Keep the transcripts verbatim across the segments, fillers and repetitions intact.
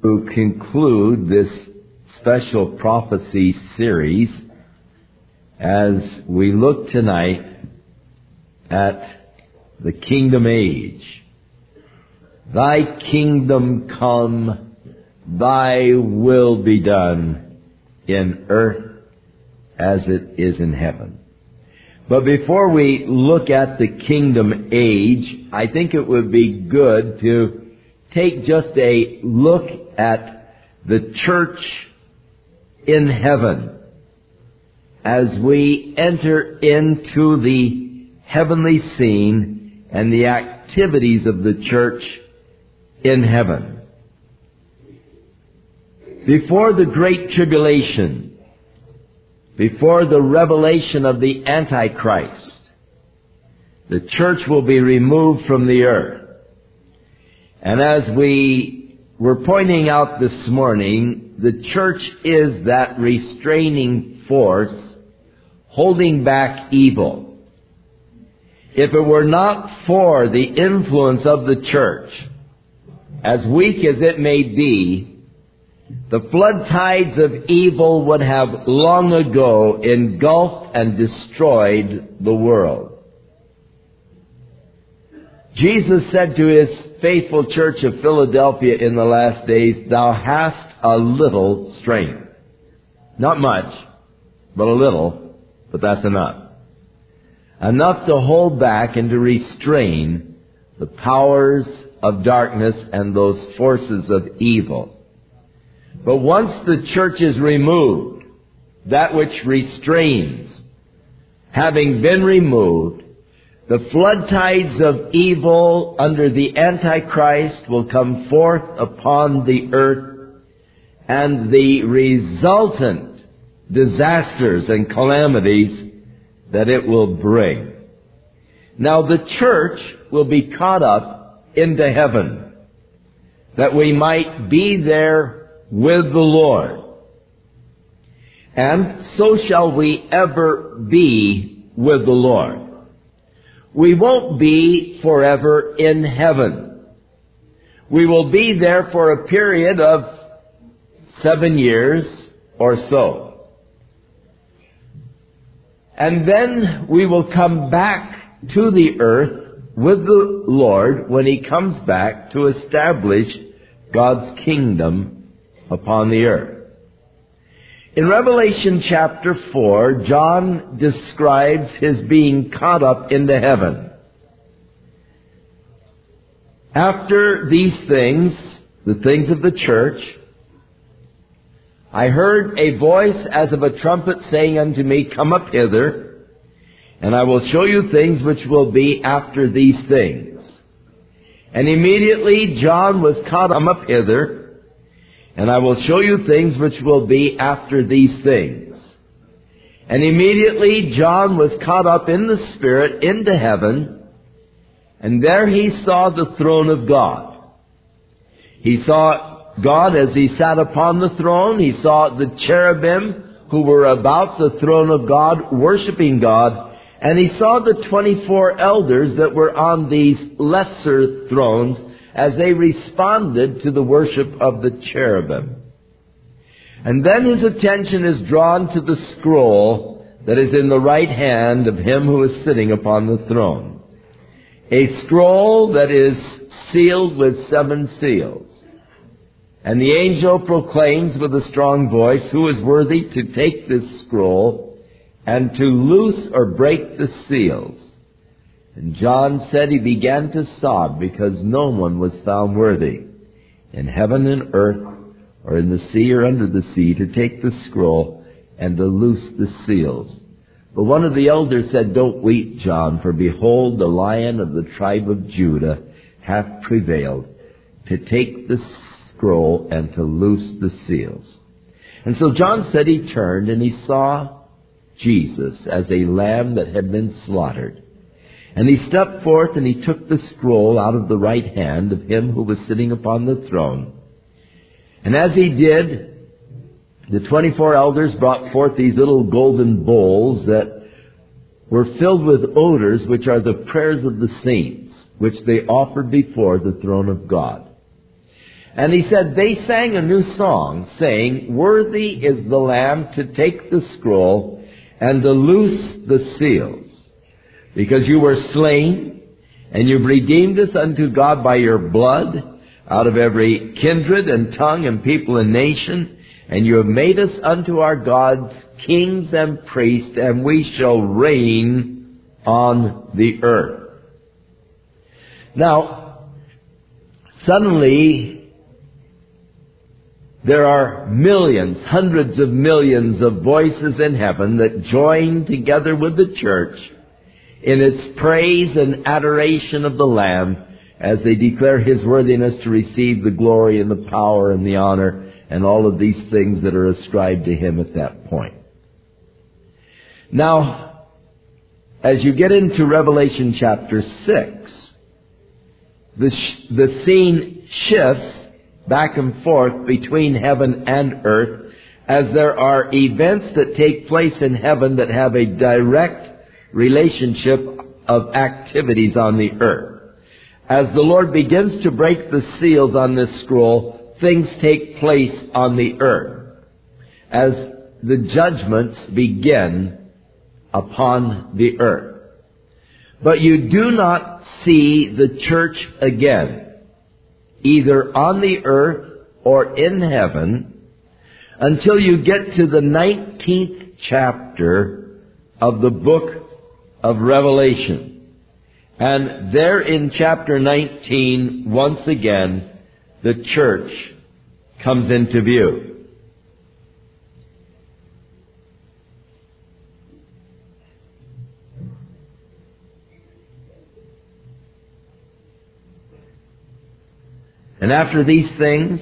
To conclude this special prophecy series, as we look tonight at the kingdom age. Thy kingdom come, thy will be done in earth as it is in heaven. But before we look at the kingdom age, I think it would be good to take just a look at the church in heaven as we enter into the heavenly scene and the activities of the church in heaven. Before the Great Tribulation, before the revelation of the Antichrist, the church will be removed from the earth. And as we were pointing out this morning, the church is that restraining force holding back evil. If it were not for the influence of the church, as weak as it may be, the flood tides of evil would have long ago engulfed and destroyed the world. Jesus said to His faithful church of Philadelphia in the last days, "Thou hast a little strength." Not much, but a little, but that's enough. Enough to hold back and to restrain the powers of darkness and those forces of evil. But once the church is removed, that which restrains, having been removed, the flood tides of evil under the Antichrist will come forth upon the earth, and the resultant disasters and calamities that it will bring. Now the church will be caught up into heaven, that we might be there with the Lord. And so shall we ever be with the Lord. We won't be forever in heaven. We will be there for a period of seven years or so. And then we will come back to the earth with the Lord when He comes back to establish God's kingdom upon the earth. In Revelation chapter four, John describes his being caught up into heaven. After these things, the things of the church, I heard a voice as of a trumpet saying unto me, "Come up hither, and I will show you things which will be after these things." And immediately John was caught up hither, and I will show you things which will be after these things. And immediately John was caught up in the Spirit into heaven, and there he saw the throne of God. He saw God as He sat upon the throne. He saw the cherubim who were about the throne of God, worshiping God. And he saw the twenty-four elders that were on these lesser thrones as they responded to the worship of the cherubim. And then his attention is drawn to the scroll that is in the right hand of Him who is sitting upon the throne. A scroll that is sealed with seven seals. And the angel proclaims with a strong voice, "Who is worthy to take this scroll and to loose or break the seals?" And John said he began to sob because no one was found worthy in heaven and earth or in the sea or under the sea to take the scroll and to loose the seals. But one of the elders said, "Don't weep, John, for behold, the Lion of the tribe of Judah hath prevailed to take the scroll and to loose the seals." And so John said he turned and he saw Jesus as a lamb that had been slaughtered. And he stepped forth and he took the scroll out of the right hand of Him who was sitting upon the throne. And as he did, the twenty-four elders brought forth these little golden bowls that were filled with odors, which are the prayers of the saints, which they offered before the throne of God. And he said, they sang a new song, saying, "Worthy is the Lamb to take the scroll and to loose the seals. Because you were slain, and you've redeemed us unto God by your blood, out of every kindred and tongue and people and nation, and you have made us unto our gods kings and priests, and we shall reign on the earth." Now, suddenly, there are millions, hundreds of millions of voices in heaven that join together with the church in its praise and adoration of the Lamb as they declare His worthiness to receive the glory and the power and the honor and all of these things that are ascribed to Him at that point. Now, as you get into Revelation chapter six, the, sh- the scene shifts back and forth between heaven and earth, as there are events that take place in heaven that have a direct relationship of activities on the earth. As the Lord begins to break the seals on this scroll, things take place on the earth as the judgments begin upon the earth. But you do not see the church again, either on the earth or in heaven, until you get to the nineteenth chapter of the book of Revelation. And there in chapter nineteen, once again, the church comes into view. And after these things,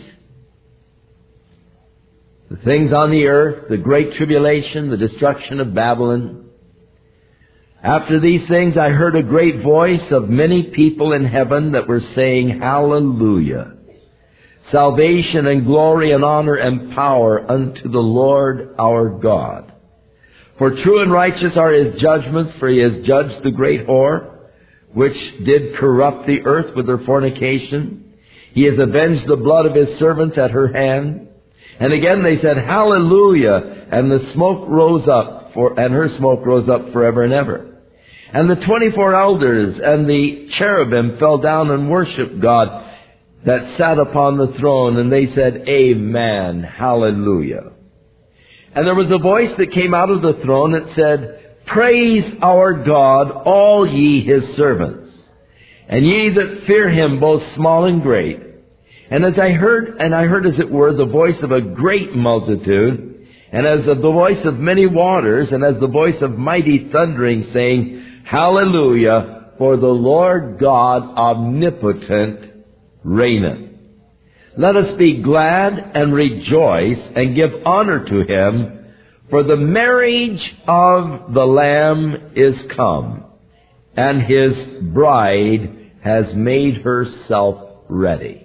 the things on the earth, the great tribulation, the destruction of Babylon, after these things I heard a great voice of many people in heaven that were saying, "Hallelujah! Salvation and glory and honor and power unto the Lord our God. For true and righteous are His judgments, for He has judged the great whore, which did corrupt the earth with her fornication. He has avenged the blood of His servants at her hand." And again they said, "Hallelujah!" And the smoke rose up, for, and her smoke rose up forever and ever. And the twenty-four elders and the cherubim fell down and worshipped God that sat upon the throne. And they said, "Amen, Hallelujah." And there was a voice that came out of the throne that said, "Praise our God, all ye His servants, and ye that fear Him, both small and great." And as I heard, and I heard as it were the voice of a great multitude, and as of the voice of many waters, and as the voice of mighty thundering, saying, "Hallelujah, for the Lord God omnipotent reigneth. Let us be glad and rejoice and give honor to Him, for the marriage of the Lamb is come, and His bride has made herself ready."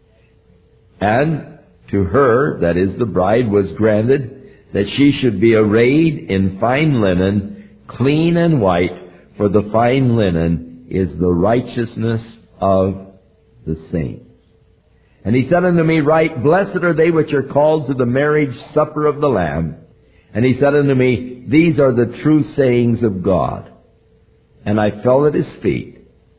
And to her, that is the bride, was granted that she should be arrayed in fine linen, clean and white, for the fine linen is the righteousness of the saints. And He said unto me, "Write, Blessed are they which are called to the marriage supper of the Lamb." And He said unto me, "These are the true sayings of God." And I fell at His feet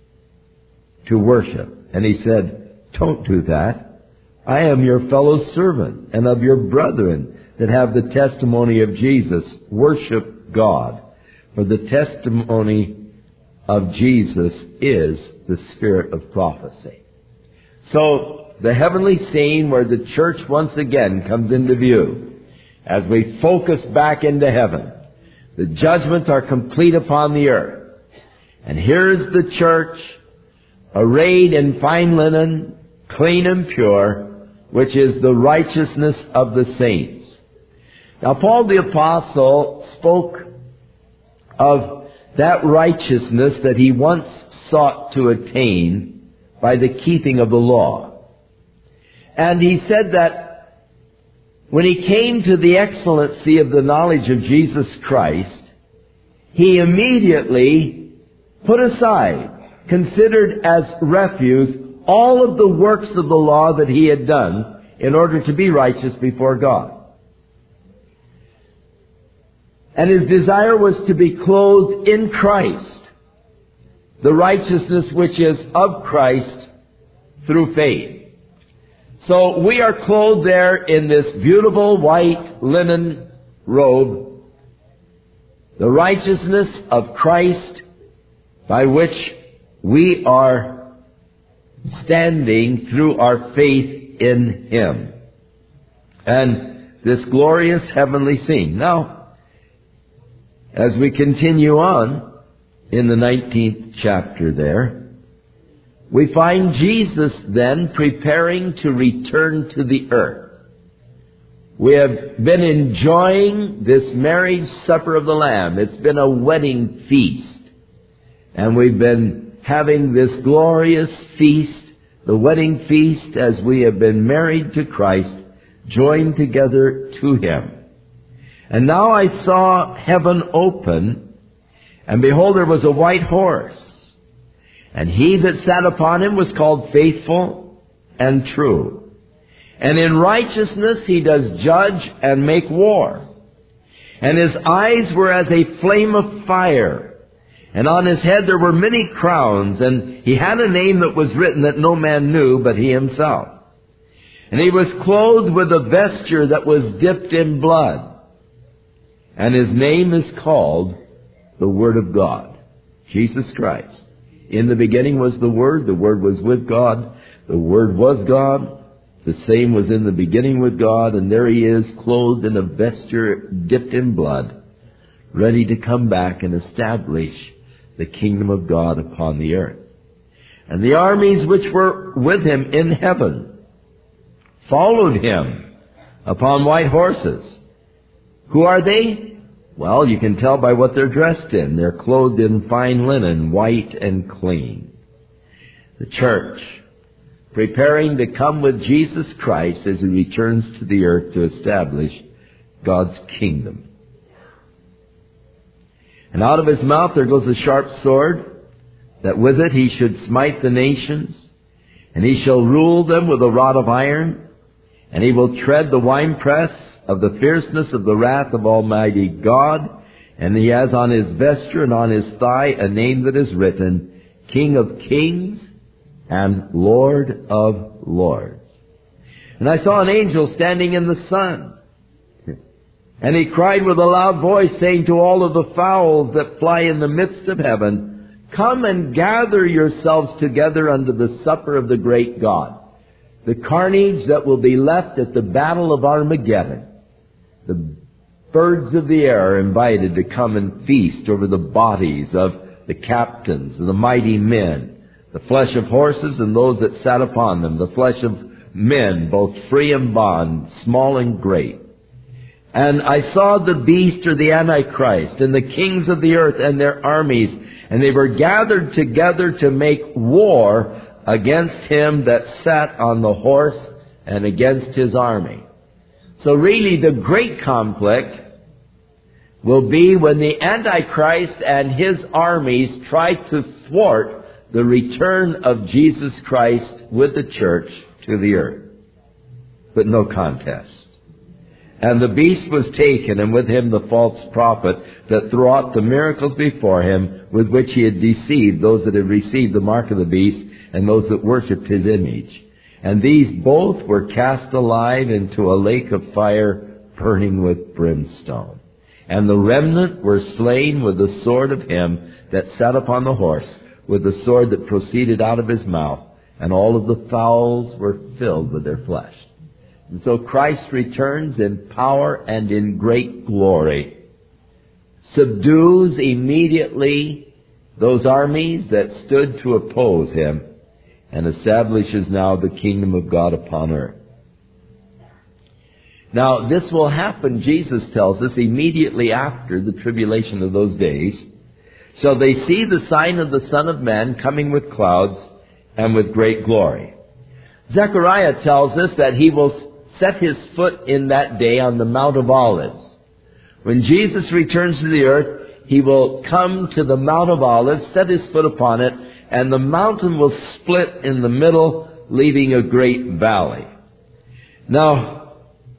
to worship. And He said, "Don't do that. I am your fellow servant and of your brethren that have the testimony of Jesus. Worship God. For the testimony of Jesus is the spirit of prophecy." So, the heavenly scene where the church once again comes into view, as we focus back into heaven. The judgments are complete upon the earth. And here's the church, arrayed in fine linen, clean and pure, which is the righteousness of the saints. Now, Paul the Apostle spoke of that righteousness that he once sought to attain by the keeping of the law. And he said that when he came to the excellency of the knowledge of Jesus Christ, he immediately put aside, considered as refuse, all of the works of the law that he had done in order to be righteous before God. And his desire was to be clothed in Christ, the righteousness which is of Christ through faith. So we are clothed there in this beautiful white linen robe, the righteousness of Christ, by which we are standing through our faith in him. And this glorious heavenly scene. Now, as we continue on in the nineteenth chapter there, we find Jesus then preparing to return to the earth. We have been enjoying this marriage supper of the Lamb. It's been a wedding feast. And we've been having this glorious feast, the wedding feast, as we have been married to Christ, joined together to him. And now I saw heaven open, and behold, there was a white horse. And he that sat upon him was called Faithful and True. And in righteousness he does judge and make war. And his eyes were as a flame of fire. And on his head there were many crowns. And he had a name that was written that no man knew but he himself. And he was clothed with a vesture that was dipped in blood. And his name is called the Word of God, Jesus Christ. In the beginning was the Word. The Word was with God. The Word was God. The same was in the beginning with God. And there he is, clothed in a vesture dipped in blood, ready to come back and establish the kingdom of God upon the earth. And the armies which were with him in heaven followed him upon white horses. Who are they? Well, you can tell by what they're dressed in. They're clothed in fine linen, white and clean. The church, preparing to come with Jesus Christ as he returns to the earth to establish God's kingdom. And out of his mouth there goes a sharp sword, that with it he should smite the nations, and he shall rule them with a rod of iron, and he will tread the winepress of the fierceness of the wrath of Almighty God. And he has on his vesture and on his thigh a name that is written, King of Kings and Lord of Lords. And I saw an angel standing in the sun. And he cried with a loud voice, saying to all of the fowls that fly in the midst of heaven, Come and gather yourselves together unto the supper of the great God. The carnage that will be left at the battle of Armageddon. The birds of the air are invited to come and feast over the bodies of the captains, the mighty men, the flesh of horses and those that sat upon them, the flesh of men, both free and bond, small and great. And I saw the beast, or the Antichrist, and the kings of the earth and their armies, and they were gathered together to make war against him that sat on the horse and against his army. So really the great conflict will be when the Antichrist and his armies try to thwart the return of Jesus Christ with the church to the earth. But no contest. And the beast was taken, and with him the false prophet that wrought the miracles before him, with which he had deceived those that had received the mark of the beast and those that worshipped his image. And these both were cast alive into a lake of fire burning with brimstone. And the remnant were slain with the sword of him that sat upon the horse, with the sword that proceeded out of his mouth, and all of the fowls were filled with their flesh. And so Christ returns in power and in great glory, subdues immediately those armies that stood to oppose him, and establishes now the kingdom of God upon earth. Now, this will happen, Jesus tells us, immediately after the tribulation of those days. So they see the sign of the Son of Man coming with clouds and with great glory. Zechariah tells us that he will set his foot in that day on the Mount of Olives. When Jesus returns to the earth, he will come to the Mount of Olives, set his foot upon it, and the mountain will split in the middle, leaving a great valley. Now,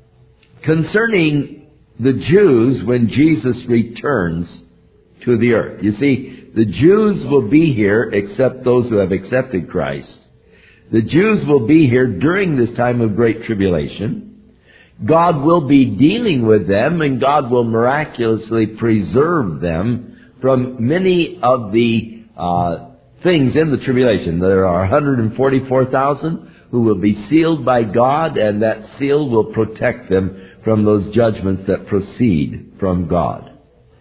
concerning the Jews when Jesus returns to the earth, you see, the Jews will be here except those who have accepted Christ. The Jews will be here during this time of great tribulation. God will be dealing with them, and God will miraculously preserve them from many of the uh, things in the tribulation. There are one hundred forty-four thousand who will be sealed by God, and that seal will protect them from those judgments that proceed from God.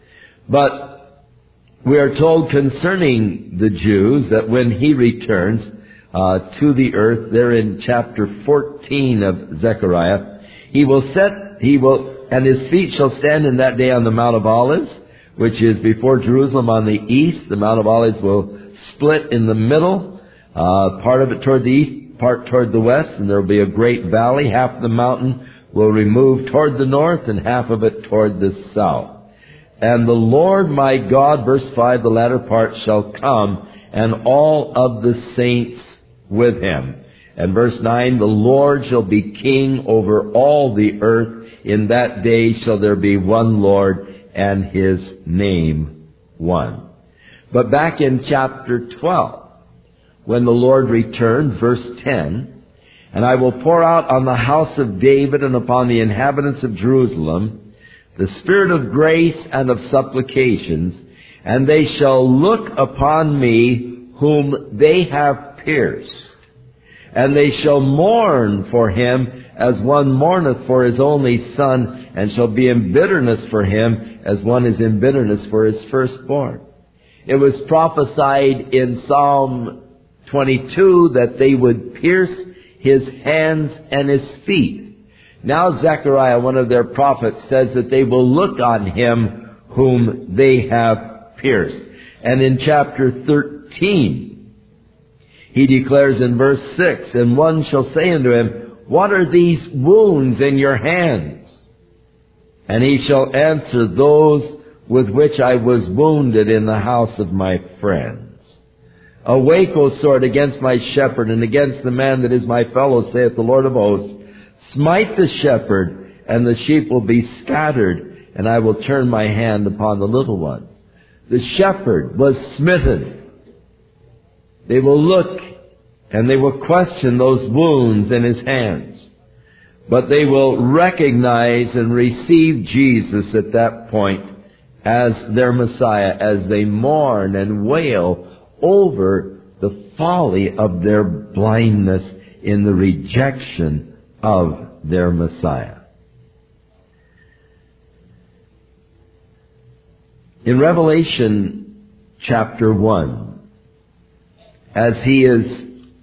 But we are told concerning the Jews that when He returns uh, to the earth, there in chapter fourteen of Zechariah, He will set, He will, and His feet shall stand in that day on the Mount of Olives, which is before Jerusalem on the east. The Mount of Olives will split in the middle, uh, part of it toward the east, part toward the west, and there will be a great valley. Half the mountain will remove toward the north, and half of it toward the south. And the Lord my God, verse five, the latter part, shall come, and all of the saints with Him. And verse nine, the Lord shall be king over all the earth. In that day shall there be one Lord, and His name one. But back in chapter twelve, when the Lord returns, verse ten, and I will pour out on the house of David and upon the inhabitants of Jerusalem the spirit of grace and of supplications, and they shall look upon me whom they have pierced. And they shall mourn for him as one mourneth for his only son, and shall be in bitterness for him as one is in bitterness for his firstborn. It was prophesied in Psalm twenty-two that they would pierce his hands and his feet. Now Zechariah, one of their prophets, says that they will look on him whom they have pierced. And in chapter thirteen, he declares in verse six, and one shall say unto him, what are these wounds in your hands? And he shall answer, those with which I was wounded in the house of my friends. Awake, O sword, against my shepherd, and against the man that is my fellow, saith the Lord of hosts. Smite the shepherd, and the sheep will be scattered, and I will turn my hand upon the little ones. The shepherd was smitten. They will look, and they will question those wounds in his hands. But they will recognize and receive Jesus at that point as their Messiah, as they mourn and wail over the folly of their blindness in the rejection of their Messiah. In Revelation chapter one, as he is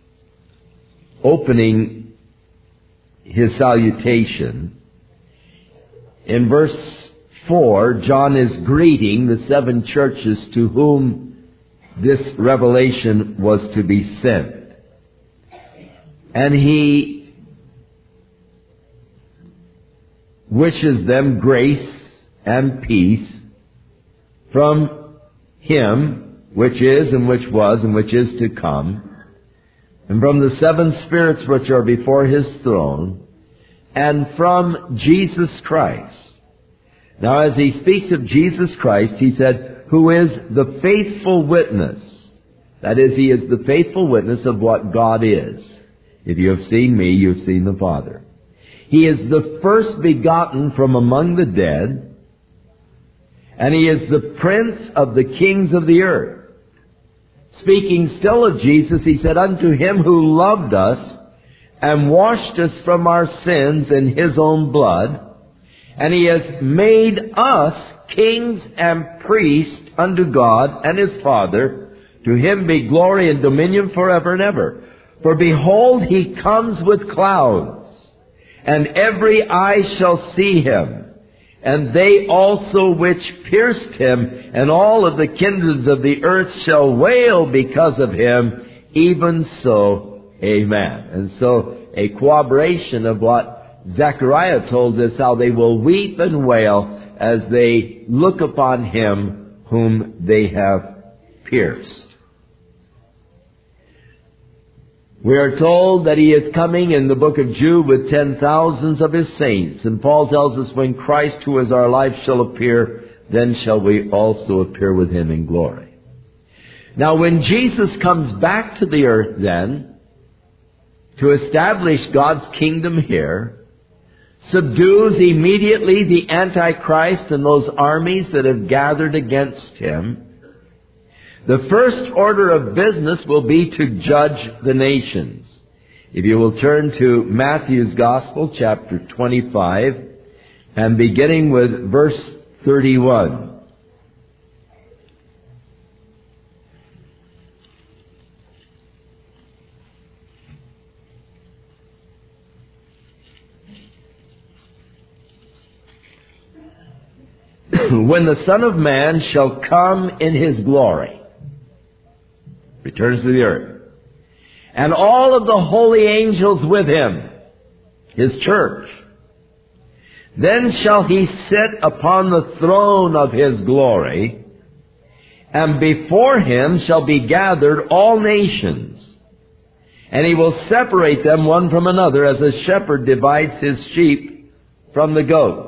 opening his salutation, in verse four, John is greeting the seven churches to whom this revelation was to be sent. And he wishes them grace and peace from him, which is and which was and which is to come, and from the seven spirits which are before his throne, and from Jesus Christ. Now, as he speaks of Jesus Christ, he said, who is the faithful witness. That is, he is the faithful witness of what God is. If you have seen me, you have seen the Father. He is the first begotten from among the dead, and he is the prince of the kings of the earth. Speaking still of Jesus, he said, unto him who loved us and washed us from our sins in his own blood, and he has made us kings and priests unto God and his Father. To him be glory and dominion forever and ever. For behold, he comes with clouds, and every eye shall see him, and they also which pierced him, and all of the kindreds of the earth shall wail because of him. Even so, amen. And so, a corroboration of what Zechariah told us, how they will weep and wail as they look upon him whom they have pierced. We are told that He is coming in the book of Jude with ten thousands of His saints. And Paul tells us, when Christ, who is our life, shall appear, then shall we also appear with Him in glory. Now, when Jesus comes back to the earth then, to establish God's kingdom here, subdues immediately the Antichrist and those armies that have gathered against Him, the first order of business will be to judge the nations. If you will turn to Matthew's Gospel, chapter twenty-five, and beginning with verse thirty-one. When the Son of Man shall come in His glory, returns to the earth, and all of the holy angels with Him, His church, then shall He sit upon the throne of His glory, and before Him shall be gathered all nations. And He will separate them one from another, as a shepherd divides his sheep from the goats.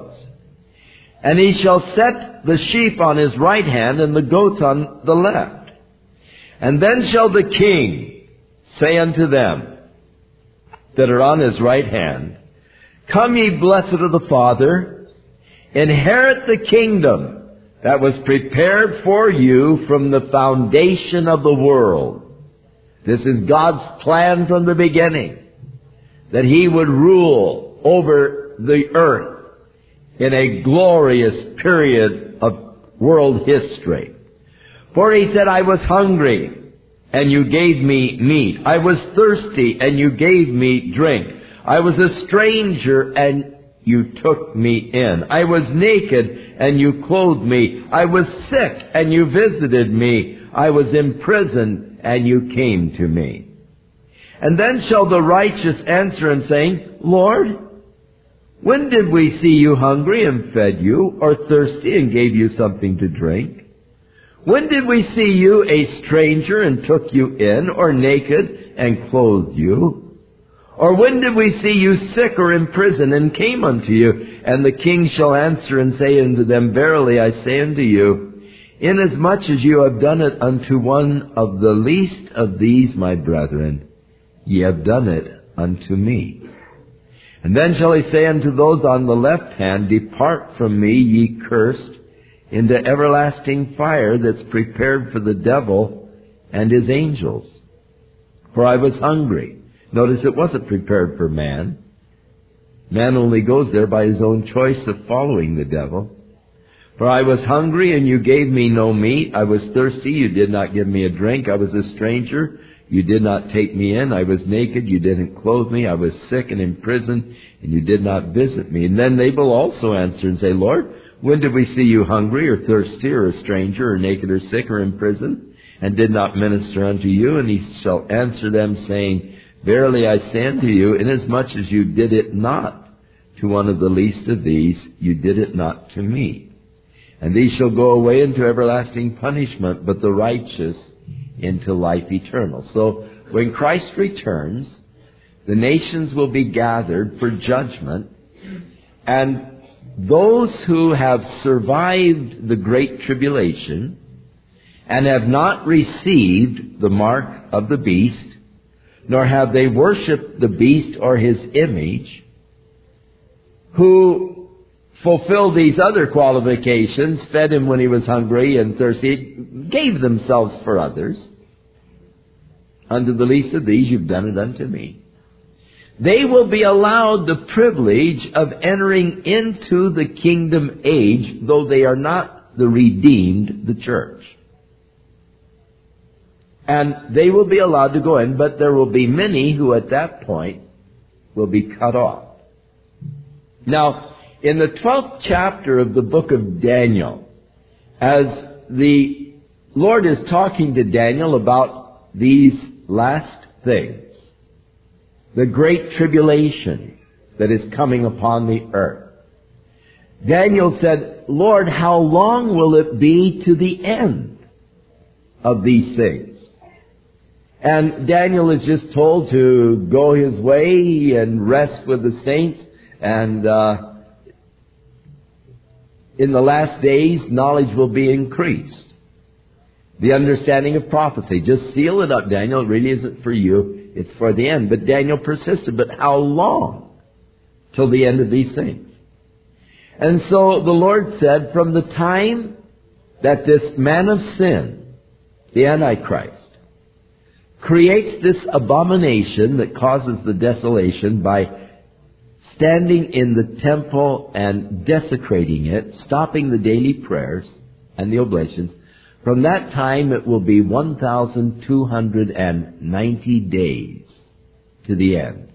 And He shall set the sheep on His right hand, and the goats on the left. And then shall the King say unto them that are on His right hand, Come ye blessed of the Father, inherit the kingdom that was prepared for you from the foundation of the world. This is God's plan from the beginning, that He would rule over the earth in a glorious period of world history. For He said, I was hungry, and you gave me meat. I was thirsty, and you gave me drink. I was a stranger, and you took me in. I was naked, and you clothed me. I was sick, and you visited me. I was in prison, and you came to me. And then shall the righteous answer and say, Lord, when did we see you hungry and fed you, or thirsty and gave you something to drink? When did we see you a stranger and took you in, or naked and clothed you? Or when did we see you sick or in prison and came unto you? And the King shall answer and say unto them, Verily I say unto you, inasmuch as you have done it unto one of the least of these my brethren, ye have done it unto me. And then shall He say unto those on the left hand, Depart from me, ye cursed, into everlasting fire that's prepared for the devil and his angels. For I was hungry. Notice it wasn't prepared for man. Man only goes there by his own choice of following the devil. For I was hungry, and you gave me no meat. I was thirsty, you did not give me a drink. I was a stranger, you did not take me in. I was naked, you didn't clothe me. I was sick and in prison, and you did not visit me. And then they will also answer and say, Lord, when did we see you hungry or thirsty or a stranger or naked or sick or in prison, and did not minister unto you? And He shall answer them, saying, Verily I say unto you, inasmuch as you did it not to one of the least of these, you did it not to me. And these shall go away into everlasting punishment, but the righteous into life eternal. So when Christ returns, the nations will be gathered for judgment, and those who have survived the great tribulation and have not received the mark of the beast, nor have they worshipped the beast or his image, who fulfilled these other qualifications, fed him when he was hungry and thirsty, gave themselves for others, unto the least of these you've done it unto me. They will be allowed the privilege of entering into the kingdom age, though they are not the redeemed, the church. And they will be allowed to go in, but there will be many who at that point will be cut off. Now, in the twelfth chapter of the book of Daniel, as the Lord is talking to Daniel about these last things, the great tribulation that is coming upon the earth, Daniel said, Lord, how long will it be to the end of these things? And Daniel is just told to go his way and rest with the saints. And uh, in the last days, knowledge will be increased. The understanding of prophecy. Just seal it up, Daniel. It really isn't for you. It's for the end. But Daniel persisted. But how long? Till the end of these things. And so the Lord said, from the time that this man of sin, the Antichrist, creates this abomination that causes the desolation by standing in the temple and desecrating it, stopping the daily prayers and the oblations, from that time it will be one thousand two hundred ninety days to the end.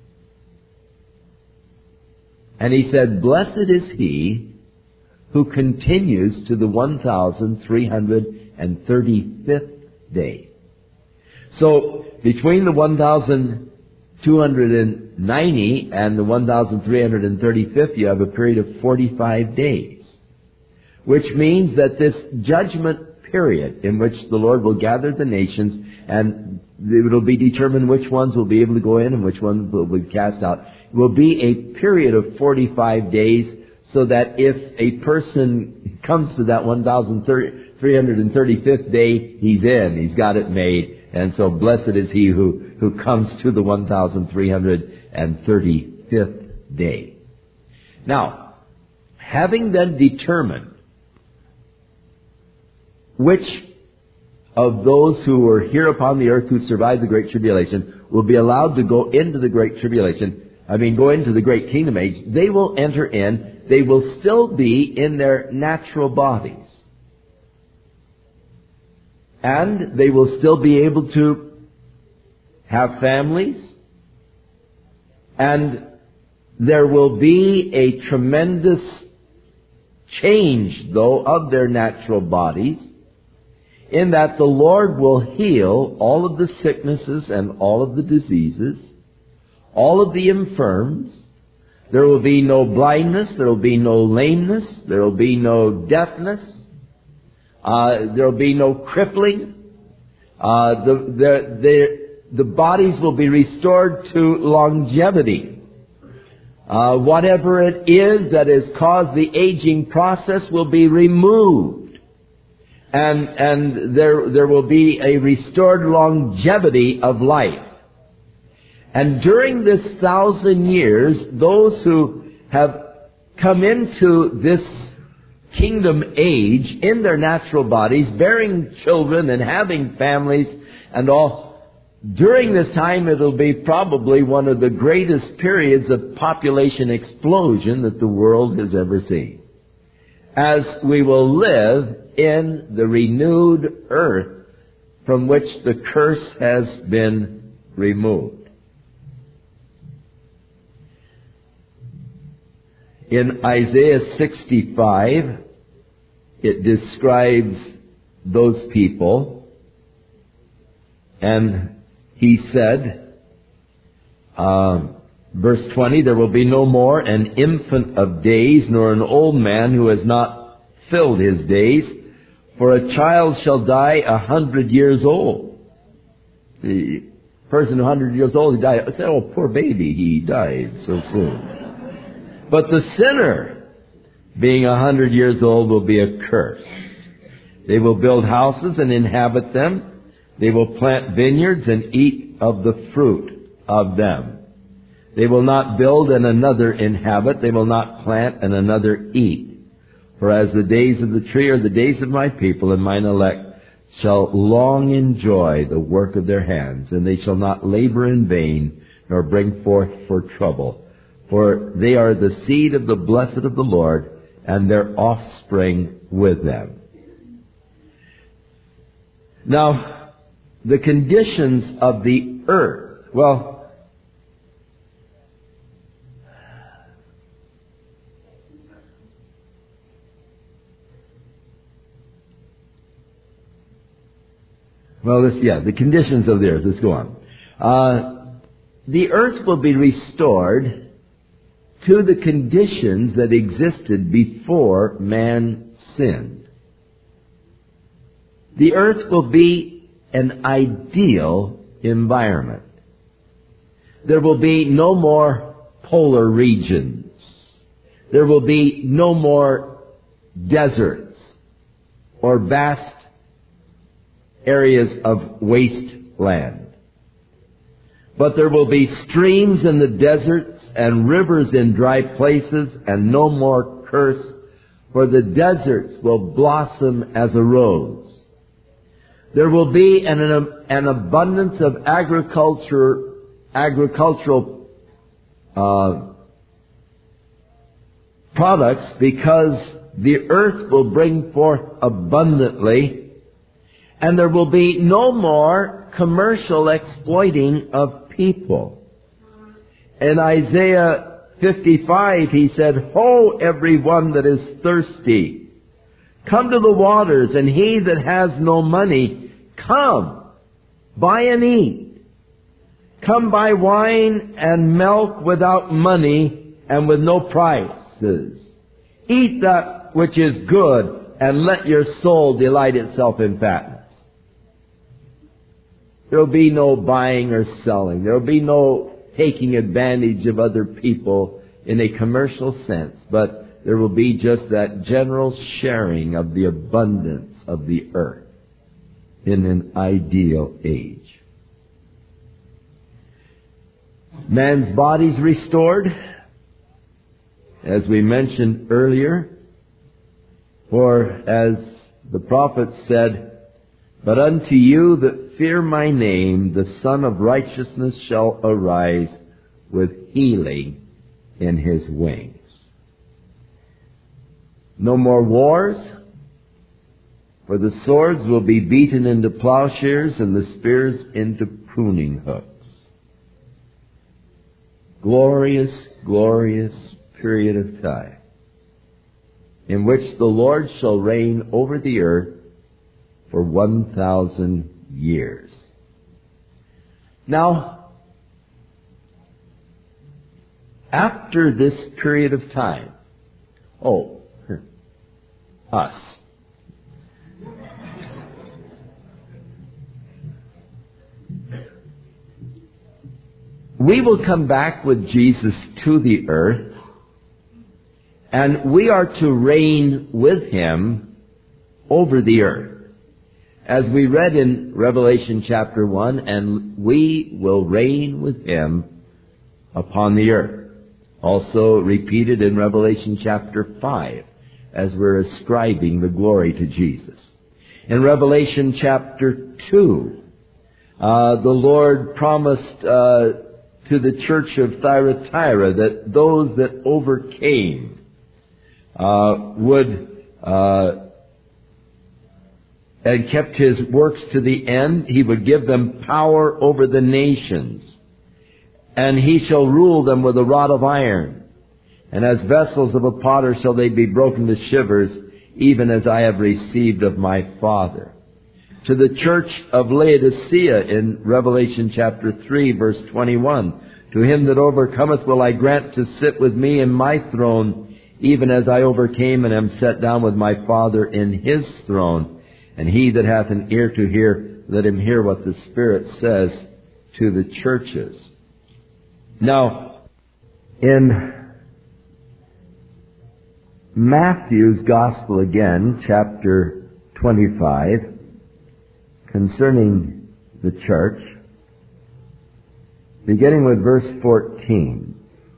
And he said, blessed is he who continues to the one thousand three hundred thirty-fifth day. So, between the one thousand two hundred ninety and the one thousand three hundred thirty-fifth, you have a period of forty-five days. Which means that this judgment period in which the Lord will gather the nations, and it will be determined which ones will be able to go in and which ones will be cast out, will be a period of forty-five days, so that if a person comes to that one thousand three hundred thirty-fifth day, he's in, he's got it made. And so blessed is he who, who comes to the one thousand three hundred thirty-fifth day. Now, having then determined which of those who were here upon the earth who survived the Great Tribulation will be allowed to go into the Great Tribulation, I mean go into the Great Kingdom Age, they will enter in. They will still be in their natural bodies. And they will still be able to have families. And there will be a tremendous change, though, of their natural bodies, in that the Lord will heal all of the sicknesses and all of the diseases, all of the infirms. There will be no blindness, there will be no lameness, there will be no deafness, uh, there will be no crippling. Uh, the, the, the, the bodies will be restored to longevity. Uh, whatever it is that has caused the aging process will be removed. And, and there, there will be a restored longevity of life. And during this thousand years, those who have come into this kingdom age in their natural bodies, bearing children and having families and all, during this time it will be probably one of the greatest periods of population explosion that the world has ever seen. As we will live in the renewed earth from which the curse has been removed. In Isaiah sixty-five, it describes those people, and he said, uh, verse twenty, there will be no more an infant of days, nor an old man who has not filled his days, for a child shall die a hundred years old. The person a hundred years old, he died. I said, oh, poor baby, he died so soon. But the sinner, being a hundred years old, will be accursed. They will build houses and inhabit them. They will plant vineyards and eat of the fruit of them. They will not build and another inhabit. They will not plant and another eat. For as the days of the tree are the days of my people, and mine elect shall long enjoy the work of their hands, and they shall not labor in vain, nor bring forth for trouble. For they are the seed of the blessed of the Lord, and their offspring with them. Now, the conditions of the earth. Well, well, this, yeah, the conditions of the earth. Let's go on. Uh, the earth will be restored to the conditions that existed before man sinned. The earth will be an ideal environment. There will be no more polar regions. There will be no more deserts or vast areas of wasteland. But there will be streams in the deserts and rivers in dry places, and no more curse, for the deserts will blossom as a rose. There will be an, an abundance of agriculture, agricultural uh, products, because the earth will bring forth abundantly, and there will be no more commercial exploiting of people. In Isaiah fifty-five, he said, "Ho, everyone that is thirsty, come to the waters, and he that has no money, come, buy and eat. Come buy wine and milk without money and with no prices. Eat that which is good, and let your soul delight itself in fatness." There will be no buying or selling. There will be no taking advantage of other people in a commercial sense, but there will be just that general sharing of the abundance of the earth in an ideal age. Man's body's restored, as we mentioned earlier, for as the prophet said, "But unto you that fear my name, the Son of Righteousness shall arise with healing in his wings." No more wars, for the swords will be beaten into plowshares and the spears into pruning hooks. Glorious, glorious period of time in which the Lord shall reign over the earth for one thousand years. Now, after this period of time, oh, us, we will come back with Jesus to the earth, and we are to reign with Him over the earth. As we read in Revelation chapter one, and we will reign with Him upon the earth. Also repeated in Revelation chapter five, as we're ascribing the glory to Jesus. In Revelation chapter two, uh, the Lord promised uh, to the church of Thyatira that those that overcame uh, would uh, and kept His works to the end, He would give them power over the nations. And He shall rule them with a rod of iron. And as vessels of a potter shall they be broken to shivers, even as I have received of my Father. To the church of Laodicea in Revelation chapter three, verse twenty-one, "To him that overcometh will I grant to sit with me in my throne, even as I overcame and am set down with my Father in His throne. And he that hath an ear to hear, let him hear what the Spirit says to the churches." Now, in Matthew's Gospel again, chapter twenty-five, concerning the church, beginning with verse fourteen.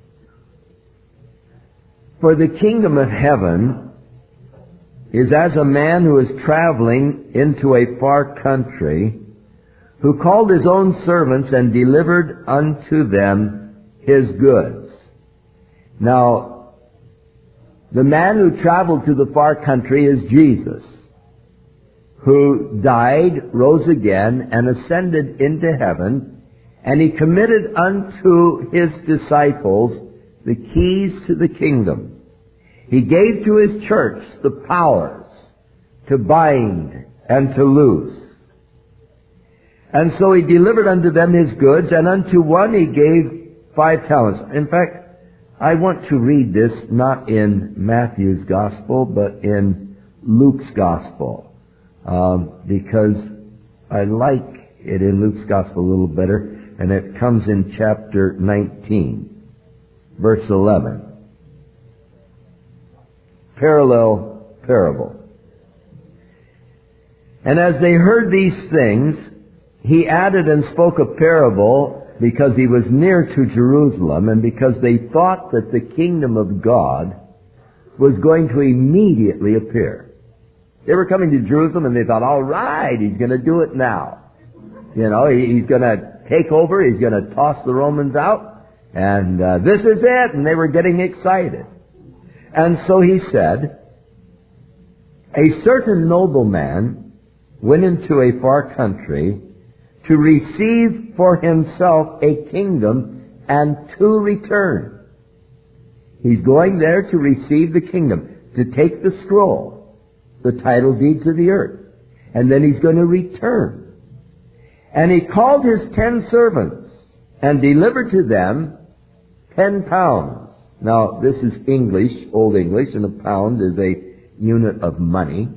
"For the kingdom of heaven is as a man who is traveling into a far country, who called his own servants and delivered unto them his goods." Now, the man who traveled to the far country is Jesus, who died, rose again, and ascended into heaven, and He committed unto His disciples the keys to the kingdom. He gave to His church the powers to bind and to loose. And so He delivered unto them His goods, and unto one He gave five talents. In fact, I want to read this not in Matthew's Gospel, but in Luke's Gospel, um, because I like it in Luke's Gospel a little better, and it comes in chapter nineteen, verse eleven. Parallel parable. And as they heard these things, he added and spoke a parable because he was near to Jerusalem and because they thought that the kingdom of God was going to immediately appear. They were coming to Jerusalem and they thought, all right, he's going to do it now. You know, he's going to take over, he's going to toss the Romans out, and uh, this is it. And they were getting excited. And so he said, a certain nobleman went into a far country to receive for himself a kingdom and to return. He's going there to receive the kingdom, to take the scroll, the title deed to the earth. And then he's going to return. And he called his ten servants and delivered to them ten pounds. Now, this is English, Old English, and a pound is a unit of money.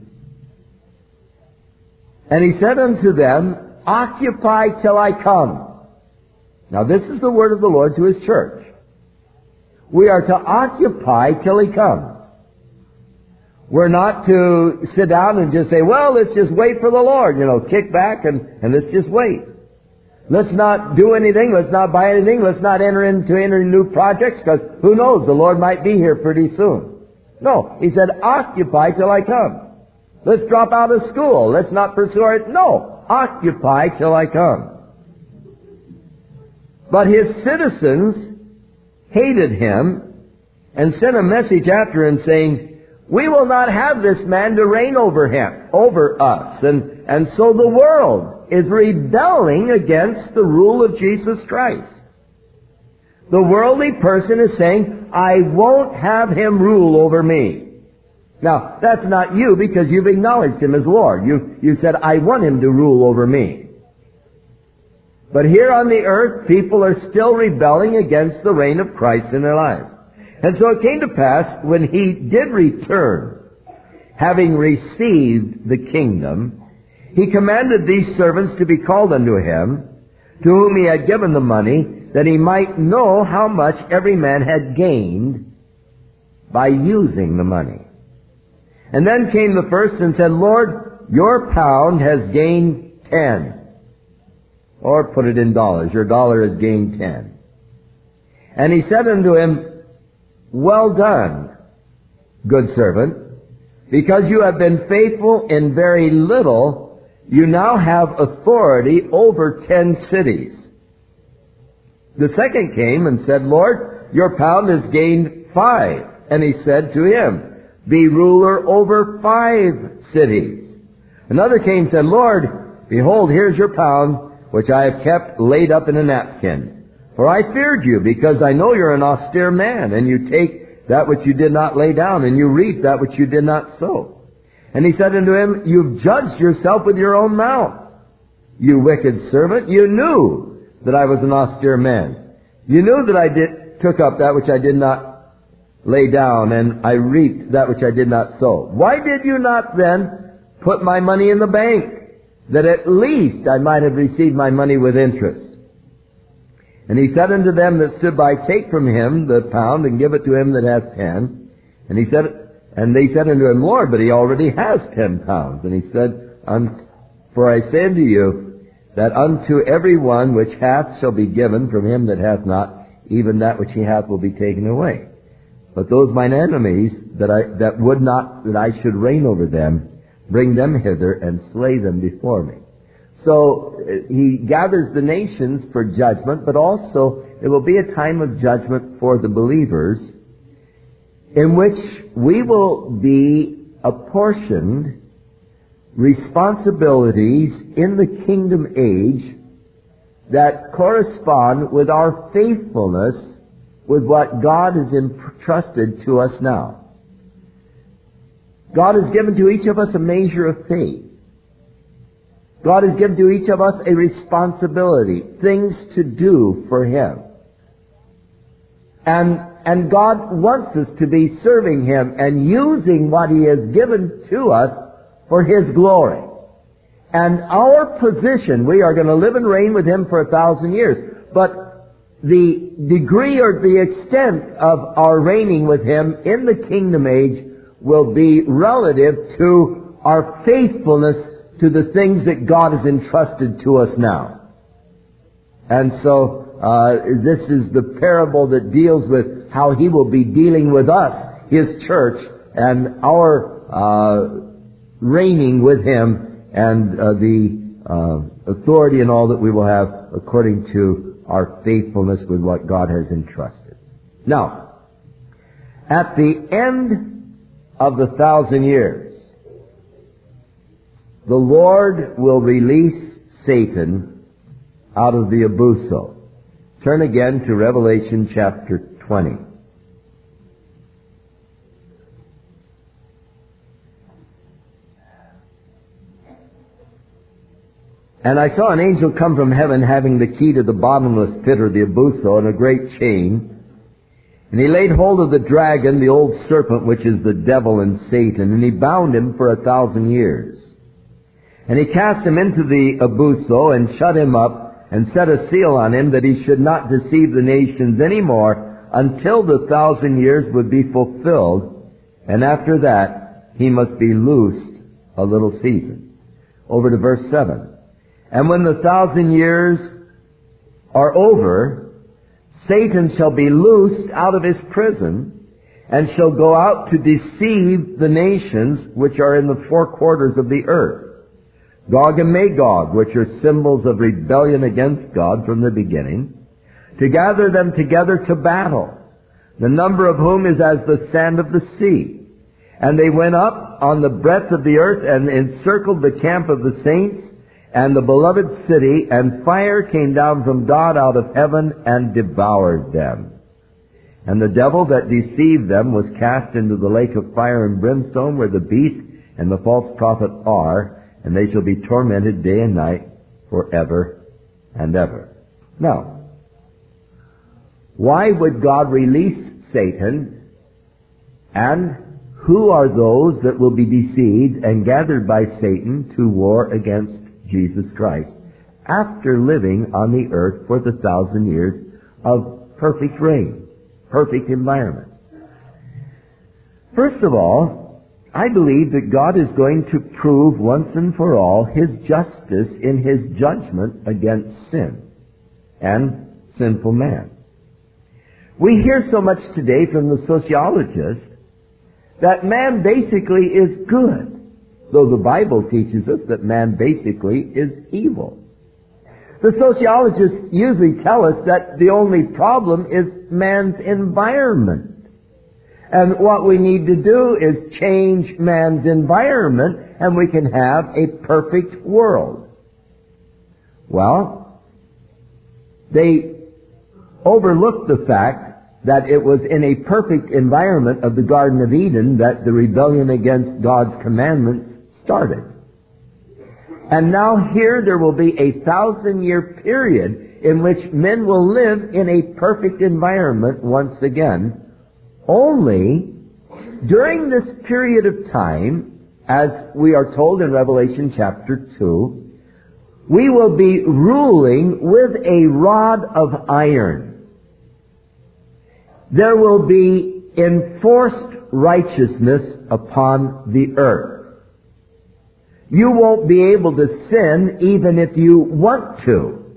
And he said unto them, occupy till I come. Now, this is the word of the Lord to his church. We are to occupy till he comes. We're not to sit down and just say, well, let's just wait for the Lord. You know, kick back and, and let's just wait. Let's not do anything. Let's not buy anything. Let's not enter into any new projects, because who knows, the Lord might be here pretty soon. No, he said, occupy till I come. Let's drop out of school. Let's not pursue it. No, occupy till I come. But his citizens hated him and sent a message after him saying, we will not have this man to reign over him, over us. And, and so the world is rebelling against the rule of Jesus Christ. The worldly person is saying, I won't have him rule over me. Now, that's not you, because you've acknowledged him as Lord. You, you said, I want him to rule over me. But here on the earth, people are still rebelling against the reign of Christ in their lives. And so it came to pass, when he did return, having received the kingdom, he commanded these servants to be called unto him, to whom he had given the money, that he might know how much every man had gained by using the money. And then came the first and said, Lord, your pound has gained ten. Or put it in dollars, your dollar has gained ten. And he said unto him, well done, good servant, because you have been faithful in very little, you now have authority over ten cities. The second came and said, Lord, your pound has gained five. And he said to him, be ruler over five cities. Another came and said, Lord, behold, here's your pound, which I have kept laid up in a napkin. For I feared you, because I know you're an austere man, and you take that which you did not lay down, and you reap that which you did not sow. And he said unto him, you've judged yourself with your own mouth. You wicked servant, you knew that I was an austere man. You knew that I did took up that which I did not lay down, and I reaped that which I did not sow. Why did you not then put my money in the bank, that at least I might have received my money with interest? And he said unto them that stood by, take from him the pound, and give it to him that hath ten. And he said, and they said unto him, Lord, but he already has ten pounds. And he said, for I say unto you, that unto every one which hath shall be given, from him that hath not, even that which he hath will be taken away. But those mine enemies, that I that would not that I should reign over them, bring them hither, and slay them before me. So he gathers the nations for judgment, but also it will be a time of judgment for the believers, in which we will be apportioned responsibilities in the kingdom age that correspond with our faithfulness with what God has entrusted to us now. God has given to each of us a measure of faith. God has given to each of us a responsibility, things to do for Him. And, and God wants us to be serving Him and using what He has given to us for His glory. And our position, we are going to live and reign with Him for a thousand years. But the degree or the extent of our reigning with Him in the kingdom age will be relative to our faithfulness to the things that God has entrusted to us now. And so, uh, this is the parable that deals with how He will be dealing with us, His church, and our uh, reigning with Him, and uh, the uh, authority and all that we will have according to our faithfulness with what God has entrusted. Now, at the end of the thousand years, the Lord will release Satan out of the abuso. Turn again to Revelation chapter twenty. And I saw an angel come from heaven having the key to the bottomless pit, or the abuso, and a great chain. And he laid hold of the dragon, the old serpent, which is the devil and Satan, and he bound him for a thousand years. And he cast him into the abuso and shut him up and set a seal on him, that he should not deceive the nations any more until the thousand years would be fulfilled. And after that, he must be loosed a little season. Over to verse seven. And when the thousand years are over, Satan shall be loosed out of his prison, and shall go out to deceive the nations which are in the four quarters of the earth, Gog and Magog, which are symbols of rebellion against God from the beginning, to gather them together to battle, the number of whom is as the sand of the sea. And they went up on the breadth of the earth and encircled the camp of the saints and the beloved city, and fire came down from God out of heaven and devoured them. And the devil that deceived them was cast into the lake of fire and brimstone, where the beast and the false prophet are, and they shall be tormented day and night forever and ever. Now, why would God release Satan, and who are those that will be deceived and gathered by Satan to war against Jesus Christ after living on the earth for the thousand years of perfect reign, perfect environment? First of all, I believe that God is going to prove once and for all His justice in His judgment against sin and sinful man. We hear so much today from the sociologists that man basically is good, though the Bible teaches us that man basically is evil. The sociologists usually tell us that the only problem is man's environment. And what we need to do is change man's environment, and we can have a perfect world. Well, they overlooked the fact that it was in a perfect environment of the Garden of Eden that the rebellion against God's commandments started. And now here there will be a thousand year period in which men will live in a perfect environment once again. Only during this period of time, as we are told in Revelation chapter two, we will be ruling with a rod of iron. There will be enforced righteousness upon the earth. You won't be able to sin even if you want to.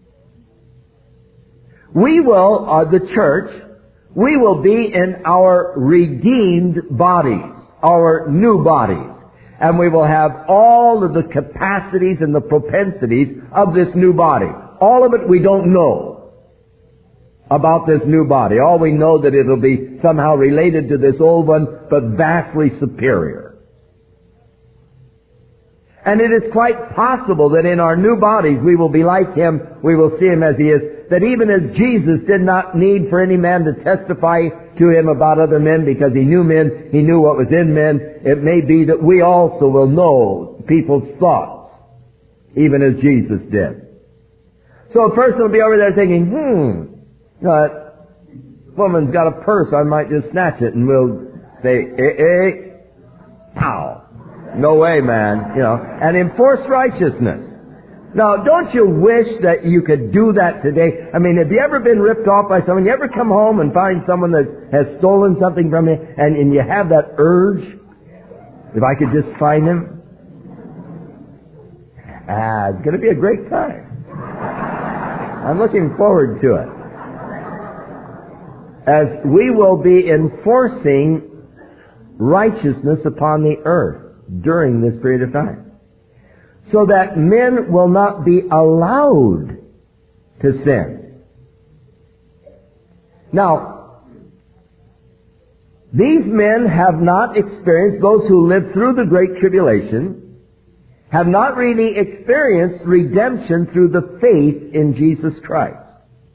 We will, uh, the church, we will be in our redeemed bodies, our new bodies. And we will have all of the capacities and the propensities of this new body. All of it we don't know about this new body. All we know that it'll be somehow related to this old one, but vastly superior. And it is quite possible that in our new bodies we will be like Him, we will see Him as He is, that even as Jesus did not need for any man to testify to Him about other men because He knew men, He knew what was in men, it may be that we also will know people's thoughts, even as Jesus did. So a person will be over there thinking, hmm, that woman's got a purse, I might just snatch it, and we'll say, eh, eh, pow. No way, man. You know, and enforce righteousness. Now, don't you wish that you could do that today? I mean, have you ever been ripped off by someone? You ever come home and find someone that has stolen something from you, and, and you have that urge? If I could just find him? Ah, it's going to be a great time. I'm looking forward to it. As we will be enforcing righteousness upon the earth during this period of time, so that men will not be allowed to sin. Now, these men have not experienced, those who lived through the Great Tribulation, have not really experienced redemption through the faith in Jesus Christ.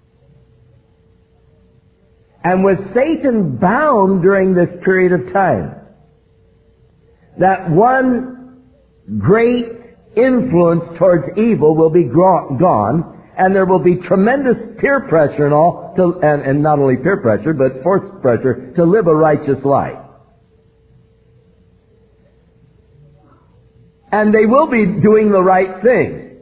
And with Satan bound during this period of time, that one great influence towards evil will be gone, and there will be tremendous peer pressure and all, to, and, and not only peer pressure, but forced pressure to live a righteous life. And they will be doing the right thing.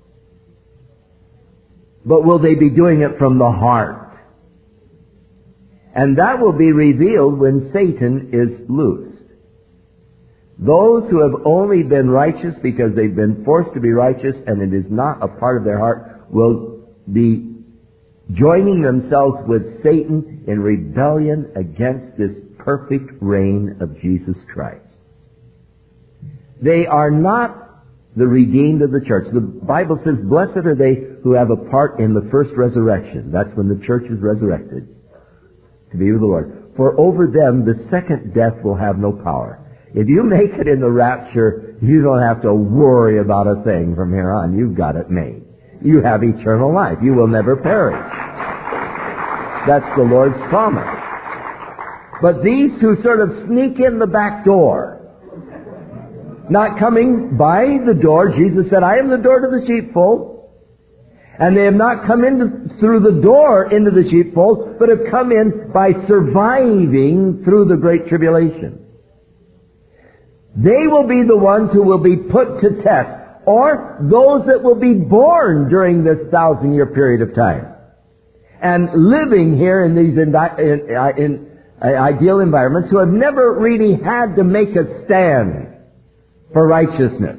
But will they be doing it from the heart? And that will be revealed when Satan is loosed. Those who have only been righteous because they've been forced to be righteous and it is not a part of their heart will be joining themselves with Satan in rebellion against this perfect reign of Jesus Christ. They are not the redeemed of the church. The Bible says, blessed are they who have a part in the first resurrection. That's when the church is resurrected to be with the Lord. For over them the second death will have no power. If you make it in the rapture, you don't have to worry about a thing from here on. You've got it made. You have eternal life. You will never perish. That's the Lord's promise. But these who sort of sneak in the back door, not coming by the door, Jesus said, I am the door to the sheepfold. And they have not come in through the door into the sheepfold, but have come in by surviving through the Great Tribulation. They will be the ones who will be put to test, or those that will be born during this thousand-year period of time, and living here in these in, in, in ideal environments, who have never really had to make a stand for righteousness.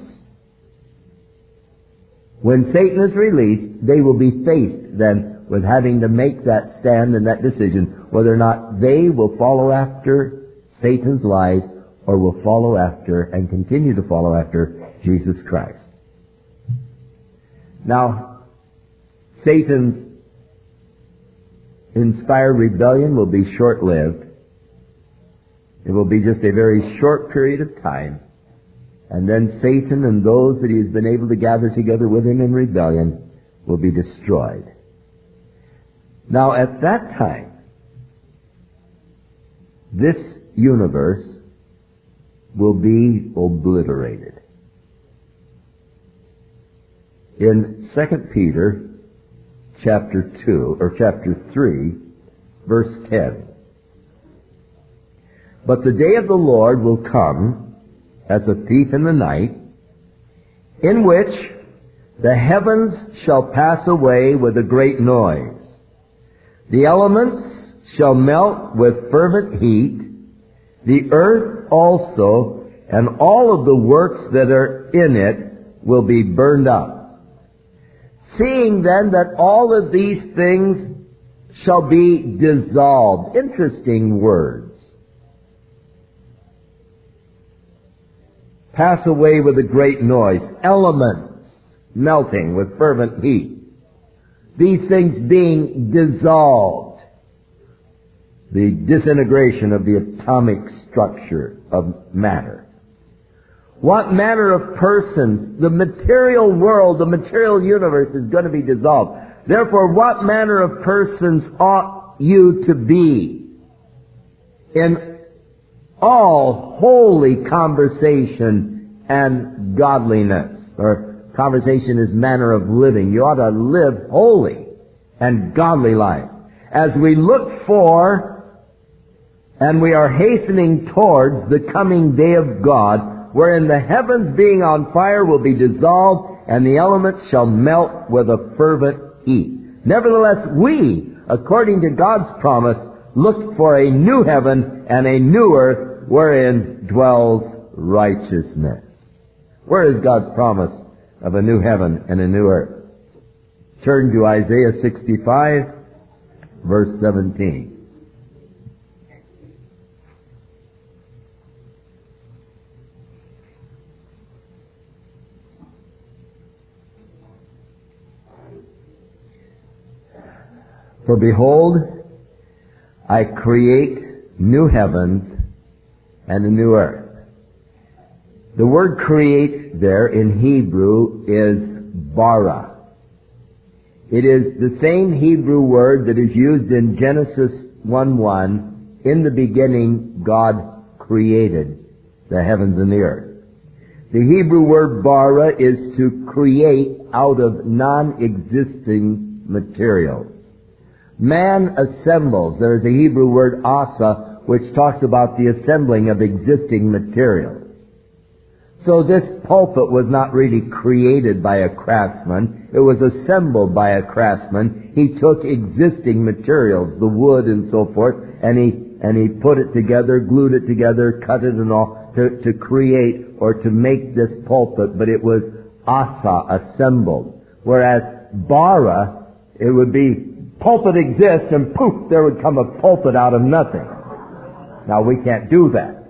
When Satan is released, they will be faced then with having to make that stand and that decision, whether or not they will follow after Satan's lies or will follow after and continue to follow after Jesus Christ. Now, Satan's inspired rebellion will be short-lived. It will be just a very short period of time. And then Satan and those that he has been able to gather together with him in rebellion will be destroyed. Now, at that time, this universe will be obliterated. In Second Peter chapter two, or chapter three, verse ten, but the day of the Lord will come as a thief in the night, in which the heavens shall pass away with a great noise. The elements shall melt with fervent heat, the earth also, and all of the works that are in it will be burned up. Seeing then that all of these things shall be dissolved. Interesting words. Pass away with a great noise. Elements melting with fervent heat. These things being dissolved. The disintegration of the atomic structure of matter. What manner of persons? The material world, the material universe is going to be dissolved. Therefore, what manner of persons ought you to be in all holy conversation and godliness? Or conversation is manner of living. You ought to live holy and godly lives. As we look for and we are hastening towards the coming day of God, wherein the heavens being on fire will be dissolved, and the elements shall melt with a fervent heat. Nevertheless, we, according to God's promise, look for a new heaven and a new earth wherein dwells righteousness. Where is God's promise of a new heaven and a new earth? Turn to Isaiah sixty-five, verse seventeen. For behold, I create new heavens and a new earth. The word create there in Hebrew is bara. It is the same Hebrew word that is used in Genesis one one. In the beginning, God created the heavens and the earth. The Hebrew word bara is to create out of non-existing materials. Man assembles. There is a Hebrew word asa, which talks about the assembling of existing materials. So this pulpit was not really created by a craftsman. It was assembled by a craftsman. He took existing materials, the wood and so forth, and he and he put it together, glued it together, cut it and all, to, to create or to make this pulpit. But it was asa, assembled. Whereas bara, it would be pulpit exists, and poof, there would come a pulpit out of nothing. Now, we can't do that.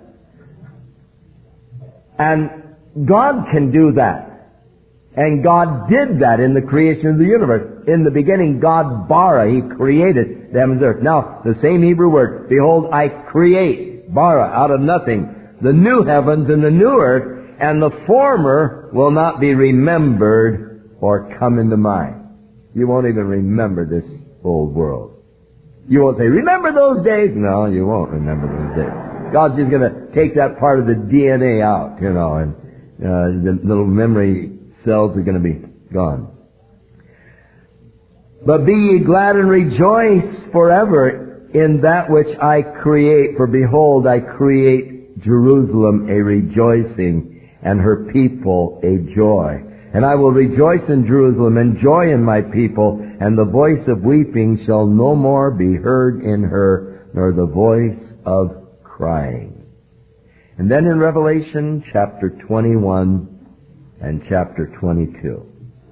And God can do that. And God did that in the creation of the universe. In the beginning, God bara, He created the heavens and earth. Now, the same Hebrew word, behold, I create, bara, out of nothing, the new heavens and the new earth, and the former will not be remembered or come into mind. You won't even remember this old world. You won't say, remember those days? No, you won't remember those days. God's just going to take that part of the D N A out, you know, and uh, the little memory cells are going to be gone. But be ye glad and rejoice forever in that which I create. For behold, I create Jerusalem a rejoicing, and her people a joy. And I will rejoice in Jerusalem and joy in my people, and the voice of weeping shall no more be heard in her, nor the voice of crying. And then in Revelation chapter twenty-one and chapter twenty-two.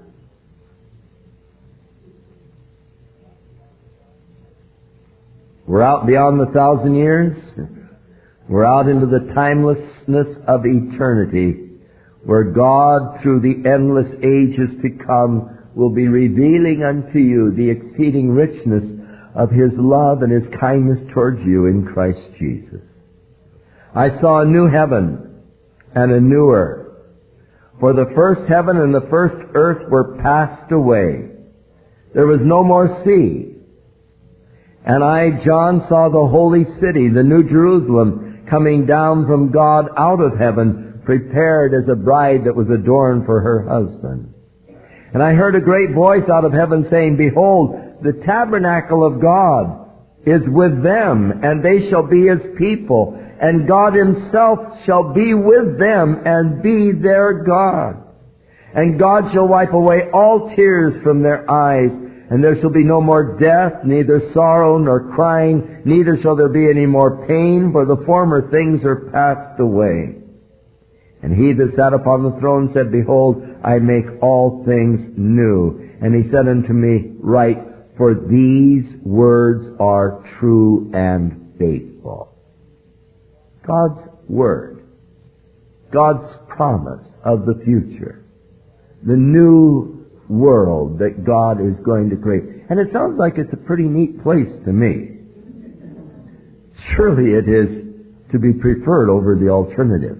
We're out beyond the thousand years. We're out into the timelessness of eternity, where God, through the endless ages to come, will be revealing unto you the exceeding richness of His love and His kindness towards you in Christ Jesus. I saw a new heaven and a new earth. For the first heaven and the first earth were passed away. There was no more sea. And I, John, saw the holy city, the New Jerusalem, coming down from God out of heaven, prepared as a bride that was adorned for her husband. And I heard a great voice out of heaven saying, behold, the tabernacle of God is with them, and they shall be His people, and God Himself shall be with them and be their God. And God shall wipe away all tears from their eyes, and there shall be no more death, neither sorrow nor crying, neither shall there be any more pain, for the former things are passed away. And He that sat upon the throne said, behold, I make all things new. And He said unto me, write, for these words are true and faithful. God's Word. God's promise of the future. The new world that God is going to create. And it sounds like it's a pretty neat place to me. Surely it is to be preferred over the alternative.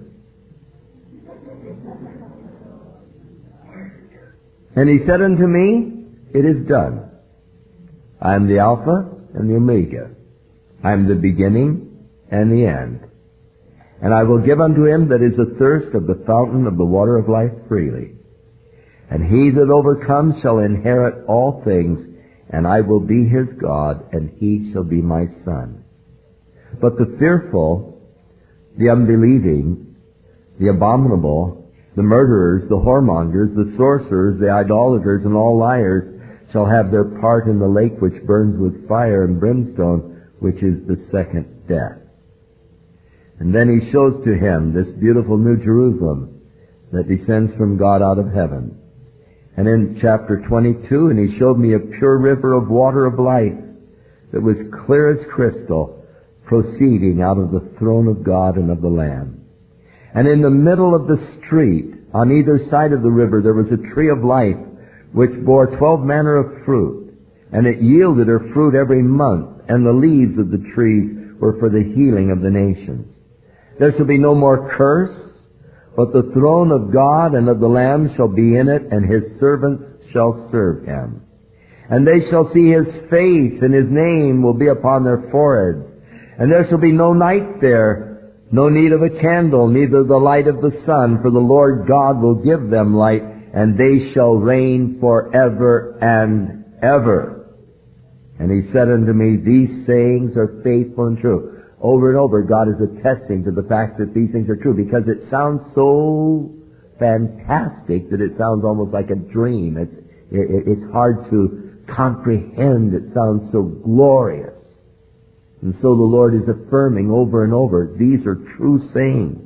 And He said unto me, it is done. I am the Alpha and the Omega. I am the beginning and the end. And I will give unto him that is athirst of the fountain of the water of life freely. And he that overcomes shall inherit all things, and I will be his God, and he shall be my son. But the fearful, the unbelieving, the abominable, the murderers, the whoremongers, the sorcerers, the idolaters, and all liars shall have their part in the lake which burns with fire and brimstone, which is the second death. And then he shows to him this beautiful New Jerusalem that descends from God out of heaven. And in chapter twenty-two, and he showed me a pure river of water of life that was clear as crystal, proceeding out of the throne of God and of the Lamb. And in the middle of the street, on either side of the river, there was a tree of life, which bore twelve manner of fruit. And it yielded her fruit every month, and the leaves of the trees were for the healing of the nations. There shall be no more curse, but the throne of God and of the Lamb shall be in it, and his servants shall serve him. And they shall see his face, and his name will be upon their foreheads. And there shall be no night there, no need of a candle, neither the light of the sun, for the Lord God will give them light, and they shall reign forever and ever. And he said unto me, these sayings are faithful and true. Over and over, God is attesting to the fact that these things are true, because it sounds so fantastic that it sounds almost like a dream. It's, it, it's hard to comprehend. It sounds so glorious. And so the Lord is affirming over and over, these are true sayings.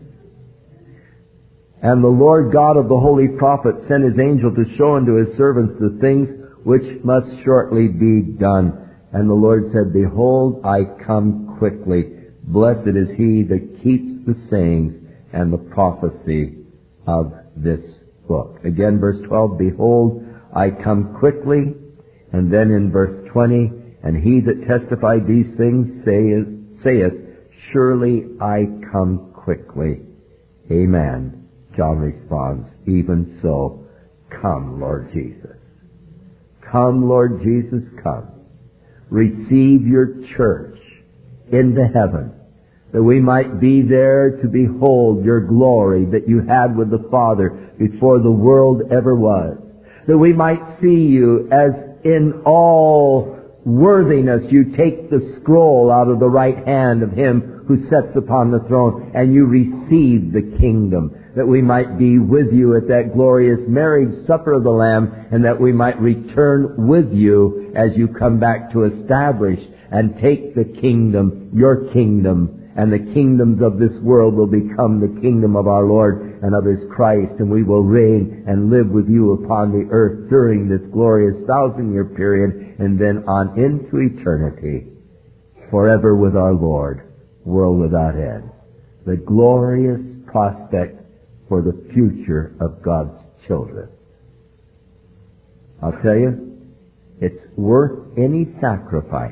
And the Lord God of the holy prophet sent his angel to show unto his servants the things which must shortly be done. And the Lord said, behold, I come quickly. Blessed is he that keeps the sayings and the prophecy of this book. Again, verse twelve, behold, I come quickly. And then in verse twenty, and he that testified these things saith, saith, surely I come quickly. Amen. John responds, even so, come, Lord Jesus. Come, Lord Jesus, come. Receive your church into heaven, that we might be there to behold your glory that you had with the Father before the world ever was. That we might see you as in all worthiness you take the scroll out of the right hand of him who sits upon the throne, and you receive the kingdom, that we might be with you at that glorious marriage supper of the Lamb, and that we might return with you as you come back to establish and take the kingdom, your kingdom, and the kingdoms of this world will become the kingdom of our Lord and of his Christ, and we will reign and live with you upon the earth during this glorious thousand-year period, and then on into eternity, forever with our Lord, world without end. The glorious prospect for the future of God's children. I'll tell you, it's worth any sacrifice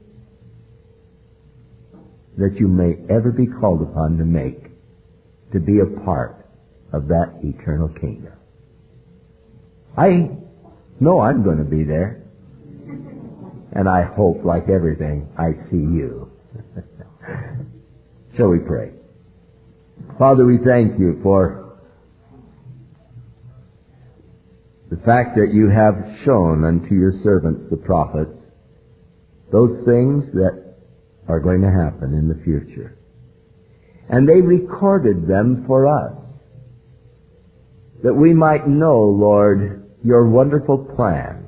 that you may ever be called upon to make to be a part of that eternal kingdom. I know I'm going to be there, and I hope, like everything, I see you. Shall we pray? Father, we thank you for the fact that you have shown unto your servants, the prophets, those things that are going to happen in the future. And they recorded them for us, that we might know, Lord, your wonderful plan,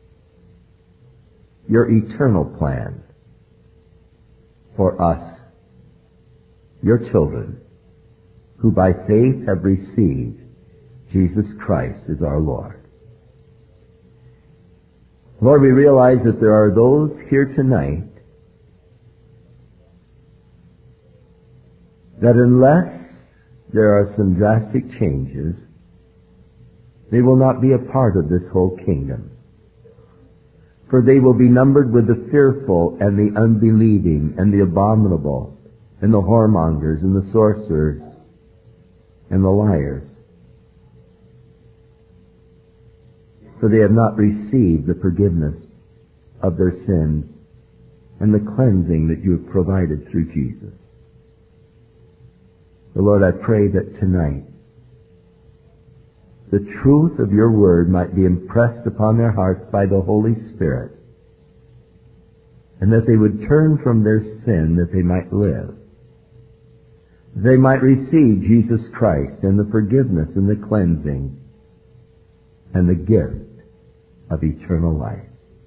your eternal plan for us, your children, who by faith have received Jesus Christ as our Lord. Lord, we realize that there are those here tonight that unless there are some drastic changes, they will not be a part of this whole kingdom. For they will be numbered with the fearful and the unbelieving and the abominable and the whoremongers and the sorcerers and the liars. For they have not received the forgiveness of their sins and the cleansing that you have provided through Jesus. So Lord, I pray that tonight the truth of your word might be impressed upon their hearts by the Holy Spirit, and that they would turn from their sin that they might live. they might receive Jesus Christ and the forgiveness and the cleansing and the gift of eternal life.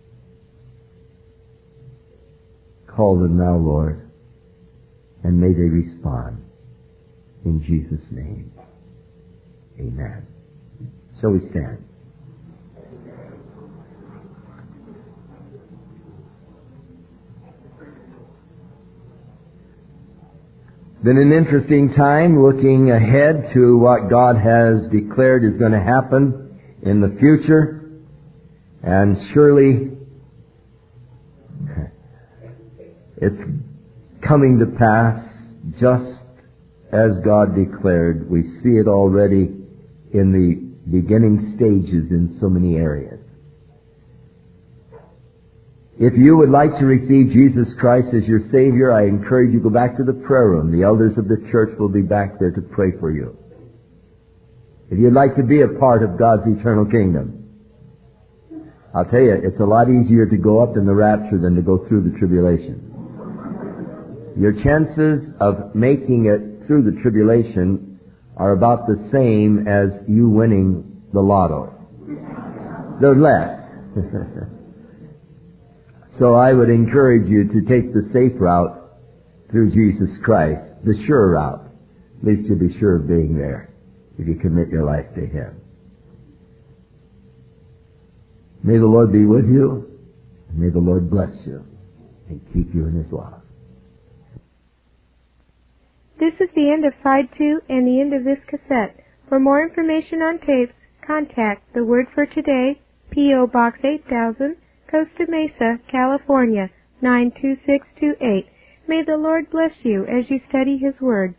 Call them now, Lord, and may they respond. In Jesus' name, amen. So we stand. Been an interesting time looking ahead to what God has declared is going to happen in the future. And surely it's coming to pass just as God declared. We see it already in the beginning stages in so many areas. If you would like to receive Jesus Christ as your Savior, I encourage you to go back to the prayer room. The elders of the church will be back there to pray for you. If you'd like to be a part of God's eternal kingdom, I'll tell you, it's a lot easier to go up in the rapture than to go through the tribulation. Your chances of making it through the tribulation are about the same as you winning the lotto. They're less. So I would encourage you to take the safe route through Jesus Christ, the sure route. At least you'll be sure of being there if you commit your life to Him. May the Lord be with you, and may the Lord bless you and keep you in His love. This is the end of side two and the end of this cassette. For more information on tapes, contact The Word for Today, P O Box eight thousand, Costa Mesa, California, nine two six two eight. May the Lord bless you as you study His Word.